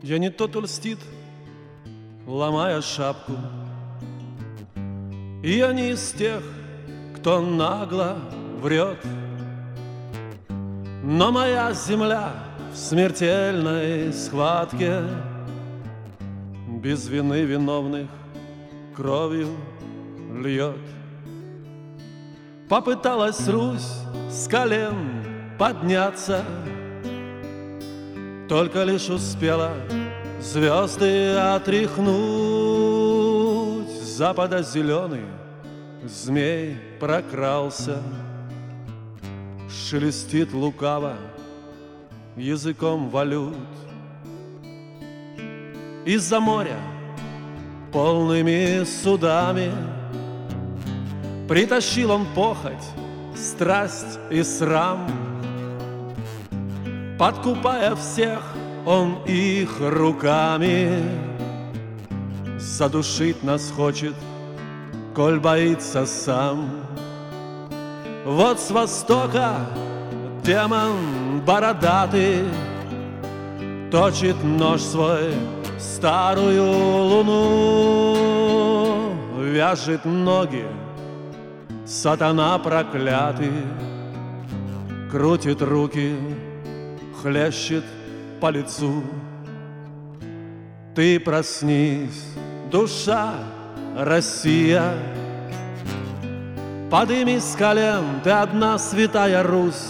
Я не тот льстит, ломая шапку, и я не из тех, кто нагло врет. Но моя земля в смертельной схватке без вины виновных кровью льет. Попыталась Русь с колен подняться, только лишь успела звезды отряхнуть. С запада зеленый змей прокрался, шелестит лукаво языком валют. Из-за моря полными судами притащил он похоть, страсть и срам. Подкупая всех, он их руками задушить нас хочет, коль боится сам. Вот с востока демон бородатый точит нож свой в старую луну, вяжет ноги сатана проклятый, крутит руки, хлещет по лицу. Ты проснись, душа, Россия, подымись с колен, ты одна святая Русь.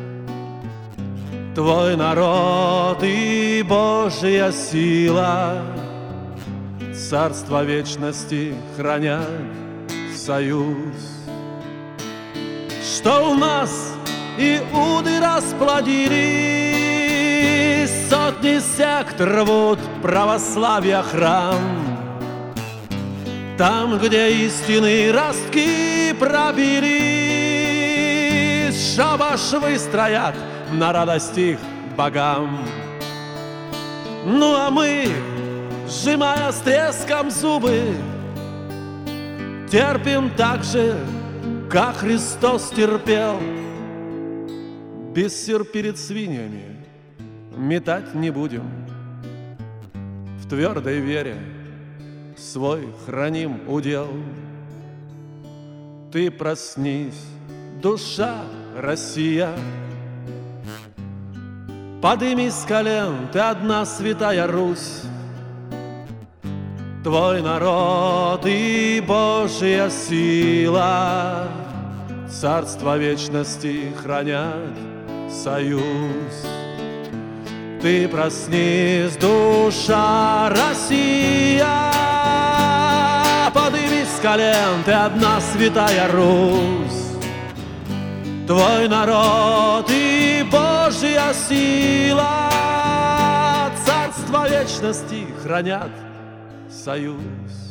Твой народ и Божья сила царство вечности хранят союз. Что у нас иуды расплодились, сотни сект рвут православия храм. Там, где истинные ростки пробились, шабаш выстроят на радость их богам. Ну а мы, сжимая с треском зубы, терпим так же, как Христос терпел. Бисер перед свиньями метать не будем, в твердой вере свой храним удел. Ты проснись, душа, Россия, подымись с колен, ты одна святая Русь. Твой народ и Божья сила царство вечности хранят союз. Ты проснись, душа, Россия, подымись с колен, ты одна святая Русь. Твой народ и Божья сила царство вечности хранят союз.